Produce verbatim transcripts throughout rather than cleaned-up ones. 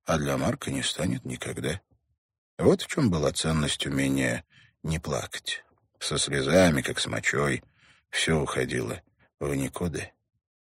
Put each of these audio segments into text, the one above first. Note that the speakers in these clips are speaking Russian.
а для Марка не станет никогда. Вот в чем была ценность умения не плакать. Со слезами, как с мочой, все уходило в никуда.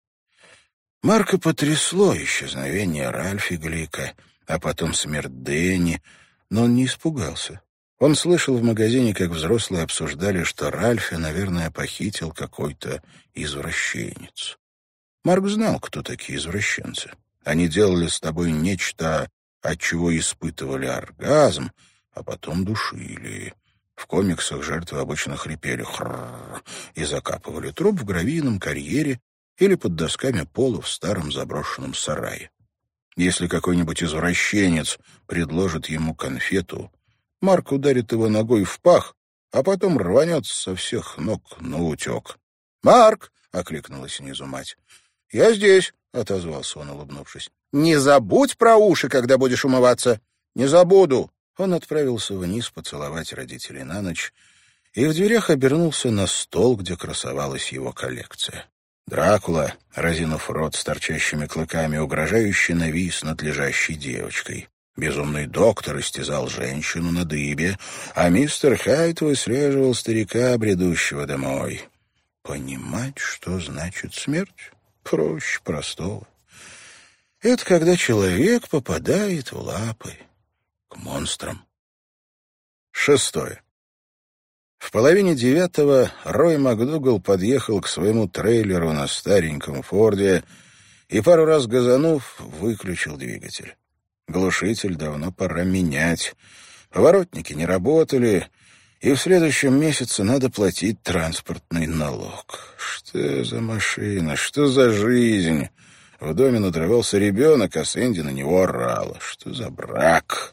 Марка потрясло исчезновение Ральфа Глика, а потом смерть Дэнни, но он не испугался. Он слышал в магазине, как взрослые обсуждали, что Ральфа, наверное, похитил какой-то извращенец. Марк знал, кто такие извращенцы. Они делали с тобой нечто, от чего испытывали оргазм, а потом душили. В комиксах жертвы обычно хрипели «хрррр» и закапывали труп в гравийном карьере или под досками пола в старом заброшенном сарае. Если какой-нибудь извращенец предложит ему конфету, Марк ударит его ногой в пах, а потом рванется со всех ног наутек. «Марк!» — окликнула снизу мать. «Я здесь», — отозвался он, улыбнувшись. «Не забудь про уши, когда будешь умываться». «Не забуду». Он отправился вниз поцеловать родителей на ночь и в дверях обернулся на стол, где красовалась его коллекция. Дракула, разинув рот с торчащими клыками, угрожающе навис над лежащей девочкой. Безумный доктор истязал женщину на дыбе, а мистер Хайт выслеживал старика, бредущего домой. Понимать, что значит смерть, проще простого. Это когда человек попадает в лапы к монстрам. Шестое. В половине девятого Рой МакДугал подъехал к своему трейлеру на стареньком Форде и, пару раз газанув, выключил двигатель. Глушитель давно пора менять. Поворотники не работали, и в следующем месяце надо платить транспортный налог. Что за машина, что за жизнь? В доме надрывался ребенок, а Сэнди на него орала. Что за брак?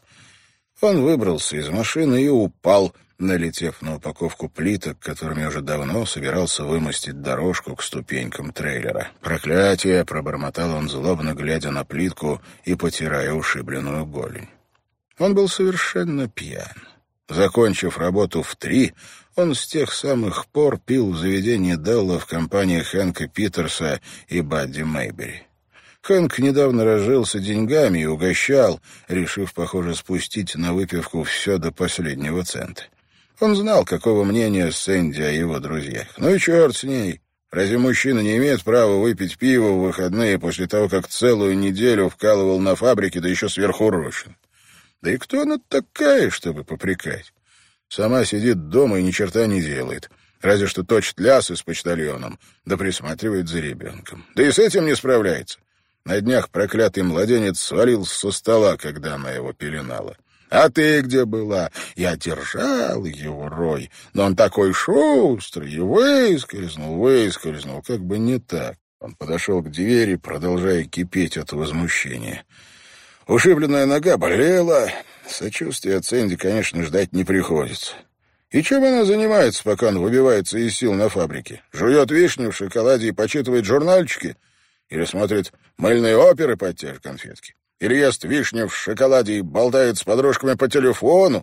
Он выбрался из машины и упал, налетев на упаковку плиток, которыми уже давно собирался вымостить дорожку к ступенькам трейлера. «Проклятие!» — пробормотал он, злобно глядя на плитку и потирая ушибленную голень. Он был совершенно пьян. Закончив работу в три, он с тех самых пор пил в заведении Делла в компании Хэнка Питерса и Бадди Мэйбери. Хэнк недавно разжился деньгами и угощал, решив, похоже, спустить на выпивку все до последнего цента. Он знал, какого мнения Сэнди о его друзьях. Ну и черт с ней. Разве мужчина не имеет права выпить пиво в выходные после того, как целую неделю вкалывал на фабрике, да еще сверхурочно? Да и кто она такая, чтобы попрекать? Сама сидит дома и ни черта не делает. Разве что точит лясы с почтальоном, да присматривает за ребенком. Да и с этим не справляется. На днях проклятый младенец свалился со стола, когда она его пеленала. «А ты где была?» Я держал его, Рой, но он такой шустрый, и выскользнул, выскользнул, как бы не так. Он подошел к двери, продолжая кипеть от возмущения. Ушибленная нога болела. Сочувствия от Сэнди, конечно, ждать не приходится. И чем она занимается, пока он выбивается из сил на фабрике? Жует вишню в шоколаде и почитывает журнальчики? Или смотрит мыльные оперы под те же конфетки? Или ест вишню в шоколаде и болтает с подружками по телефону?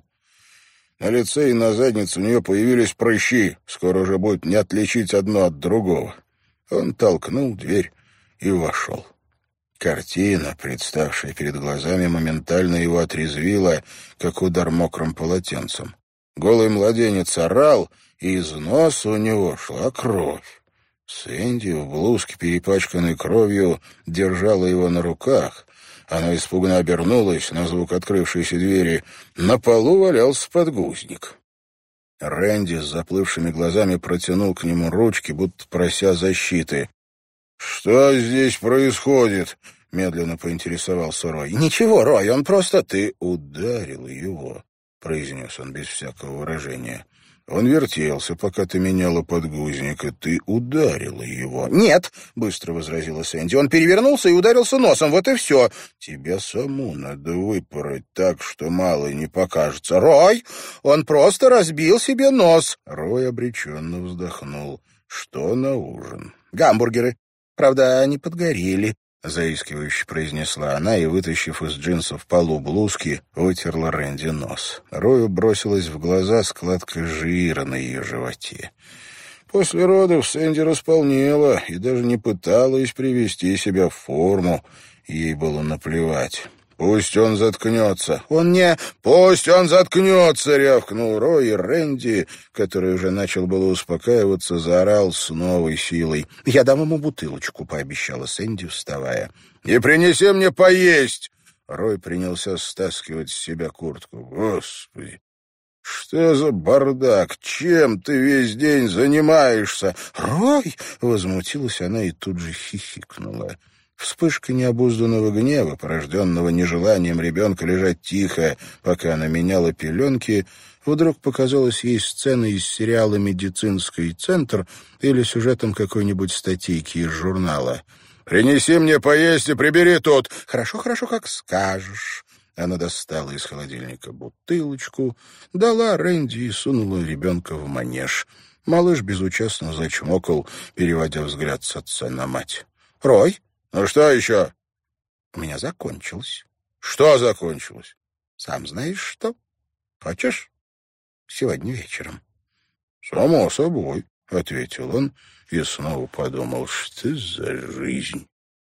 На лице и на заднице у нее появились прыщи. Скоро уже будет не отличить одно от другого. Он толкнул дверь и вошел. Картина, представшая перед глазами, моментально его отрезвила, как удар мокрым полотенцем. Голый младенец орал, и из носа у него шла кровь. Сэнди в блузке, перепачканной кровью, держала его на руках. Она испуганно обернулась на звук открывшейся двери. На полу валялся подгузник. Рэнди с заплывшими глазами протянул к нему ручки, будто прося защиты. «Что здесь происходит?» — медленно поинтересовался Рой. «Ничего, Рой, он просто...» «Ты ударил его», — произнес он без всякого выражения. «Он вертелся, пока ты меняла подгузник, и ты ударила его». «Нет», — быстро возразила Сэнди, — «он перевернулся и ударился носом, вот и все». «Тебя саму надо выпороть так, что мало не покажется». «Рой, он просто разбил себе нос». Рой обреченно вздохнул. «Что на ужин?» «Гамбургеры. Правда, они подгорели», — заискивающе произнесла она и, вытащив из джинсов полу блузки, вытерла Рэнди нос. Рою бросилась в глаза складка жира на ее животе. После родов Сэнди располнела и даже не пыталась привести себя в форму. Ей было наплевать. «Пусть он заткнется». «Он не...» «Пусть он заткнется!» — рявкнул Рой, и Рэнди, который уже начал было успокаиваться, заорал с новой силой. «Я дам ему бутылочку», — пообещала Сэнди, вставая. «И принеси мне поесть!» Рой принялся стаскивать с себя куртку. «Господи! Что за бардак? Чем ты весь день занимаешься?» «Рой!» — возмутилась она и тут же хихикнула. Вспышка необузданного гнева, порожденного нежеланием ребенка лежать тихо, пока она меняла пеленки, вдруг показалась ей сценой из сериала «Медицинский центр» или сюжетом какой-нибудь статейки из журнала. «Принеси мне поесть и прибери тут!» «Хорошо, хорошо, как скажешь». Она достала из холодильника бутылочку, дала Рэнди и сунула ребенка в манеж. Малыш безучастно зачмокал, переводя взгляд с отца на мать. «Рой?» «Ну что еще?» «У меня закончилось». «Что закончилось?» «Сам знаешь что. Хочешь? Сегодня вечером». «Само собой», — ответил он и снова подумал, что за жизнь.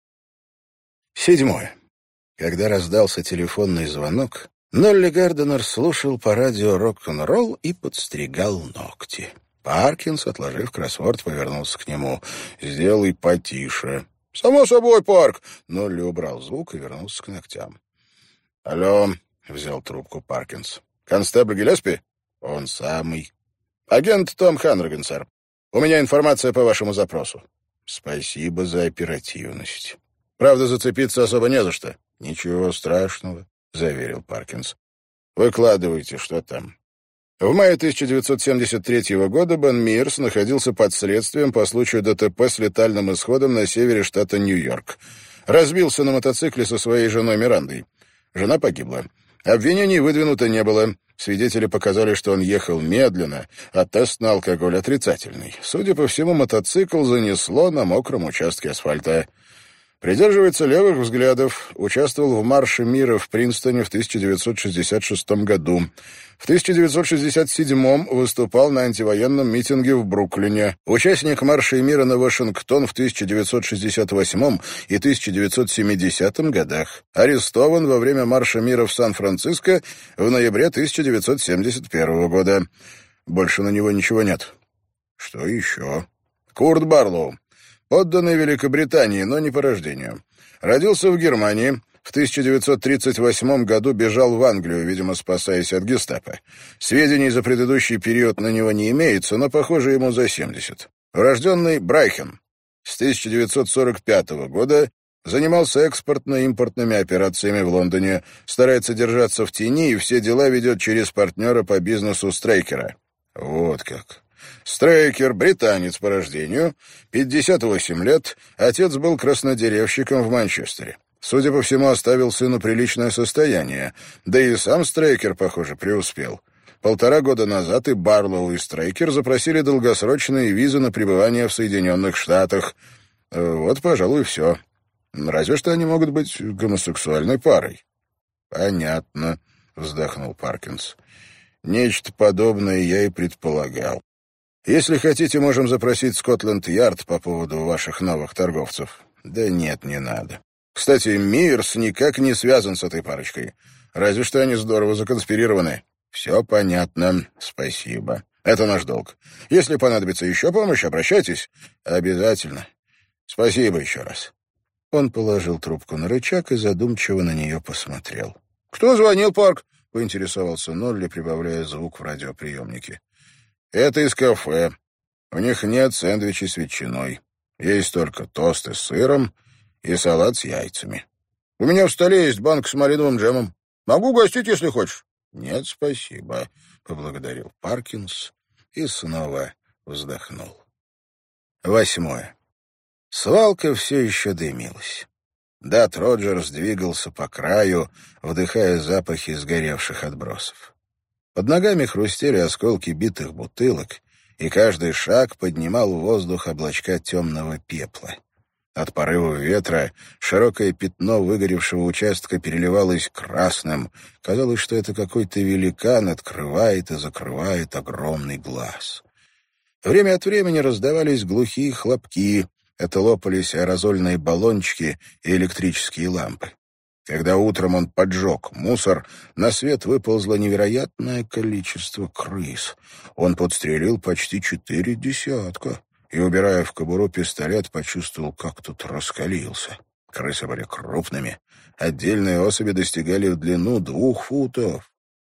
Седьмое. Когда раздался телефонный звонок, Нолли Гарденер слушал по радио рок-н-ролл и подстригал ногти. Паркинс, отложив кроссворд, повернулся к нему. «Сделай потише». «Само собой, Парк!» Нолли убрал звук и вернулся к ногтям. «Алло», — взял трубку Паркинс. «Констебль Гиллеспи?» «Он самый». «Агент Том Ханниган, сэр. У меня информация по вашему запросу». «Спасибо за оперативность. Правда, зацепиться особо не за что». «Ничего страшного», — заверил Паркинс. «Выкладывайте, что там». В мае тысяча девятьсот семьдесят третьего года Бен Мирс находился под следствием по случаю ДТП с летальным исходом на севере штата Нью-Йорк. Разбился на мотоцикле со своей женой Мирандой. Жена погибла. Обвинений выдвинуто не было. Свидетели показали, что он ехал медленно, а тест на алкоголь отрицательный. Судя по всему, мотоцикл занесло на мокром участке асфальта. Придерживается левых взглядов, участвовал в Марше мира в Принстоне в тысяча девятьсот шестьдесят шестом году. В тысяча девятьсот шестьдесят седьмом выступал на антивоенном митинге в Бруклине. Участник Марша мира на Вашингтон в тысяча девятьсот шестьдесят восьмом и тысяча девятьсот семидесятом годах. Арестован во время Марша мира в Сан-Франциско в ноябре тысяча девятьсот семьдесят первого года. Больше на него ничего нет. Что еще? Курт Барлоу. Подданный Великобритании, но не по рождению. Родился в Германии. В тысяча девятьсот тридцать восьмом году бежал в Англию, видимо, спасаясь от гестапо. Сведений за предыдущий период на него не имеется, но, похоже, ему за семьдесят. Урожденный Брайхен. С тысяча девятьсот сорок пятого года занимался экспортно-импортными операциями в Лондоне, старается держаться в тени и все дела ведет через партнера по бизнесу Стрейкера. Вот как. Стрейкер, британец по рождению, пятьдесят восемь лет, отец был краснодеревщиком в Манчестере. Судя по всему, оставил сыну приличное состояние, да и сам Стрейкер, похоже, преуспел. Полтора года назад и Барлоу, и Стрейкер запросили долгосрочные визы на пребывание в Соединенных Штатах. Вот, пожалуй, все. Разве что они могут быть гомосексуальной парой. «Понятно», — вздохнул Паркинс. «Нечто подобное я и предполагал. Если хотите, можем запросить Скотланд-Ярд по поводу ваших новых торговцев». «Да нет, не надо. Кстати, Мирс никак не связан с этой парочкой. Разве что они здорово законспирированы». «Все понятно. Спасибо. Это наш долг. Если понадобится еще помощь, обращайтесь». «Обязательно. Спасибо еще раз». Он положил трубку на рычаг и задумчиво на нее посмотрел. «Кто звонил, Парк?» — поинтересовался Нолли, прибавляя звук в радиоприемнике. «Это из кафе. У них нет сэндвичей с ветчиной. Есть только тосты с сыром и салат с яйцами. У меня в столе есть банк с малиновым джемом. Могу угостить, если хочешь». «Нет, спасибо», — поблагодарил Паркинс и снова вздохнул. Восьмое. Свалка все еще дымилась. Дат Роджерс двигался по краю, вдыхая запахи сгоревших отбросов. Под ногами хрустели осколки битых бутылок, и каждый шаг поднимал в воздух облачка темного пепла. От порыва ветра широкое пятно выгоревшего участка переливалось красным. Казалось, что это какой-то великан открывает и закрывает огромный глаз. Время от времени раздавались глухие хлопки. Это лопались аэрозольные баллончики и электрические лампы. Когда утром он поджег мусор, на свет выползло невероятное количество крыс. Он подстрелил почти четыре десятка и, убирая в кобуру пистолет, почувствовал, как тут раскалился. Крысы были крупными. Отдельные особи достигали в длину двух футов.